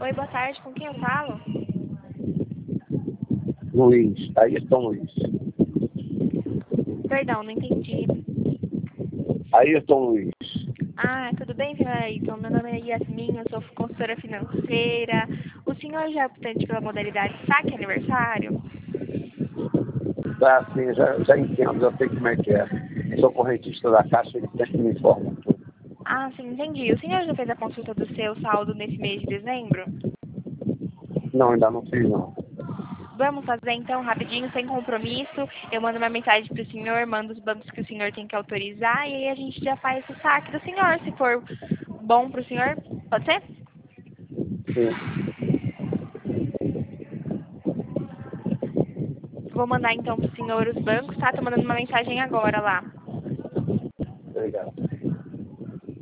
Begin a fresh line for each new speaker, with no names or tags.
Oi, boa tarde. Com quem eu falo?
Luiz, Ayrton Luiz.
Perdão, não entendi.
Ayrton Luiz.
Ah, tudo bem, senhora Ayrton? Meu nome é Yasmin, eu sou consultora financeira. O senhor já é optante pela modalidade saque aniversário?
Tá, assim, já entendo, já sei como é que é. Sou correntista da Caixa, ele sempre me informa tudo.
Ah, sim, entendi. O senhor já fez a consulta do seu saldo nesse mês de dezembro?
Não, ainda não fiz, não.
Vamos fazer então rapidinho, sem compromisso. Eu mando uma mensagem para o senhor, mando os bancos que o senhor tem que autorizar e aí a gente já faz o saque do senhor, se for bom para o senhor. Pode ser?
Sim,
Vou mandar então para o senhor os bancos, tá? Tô mandando uma mensagem agora lá.
obrigado.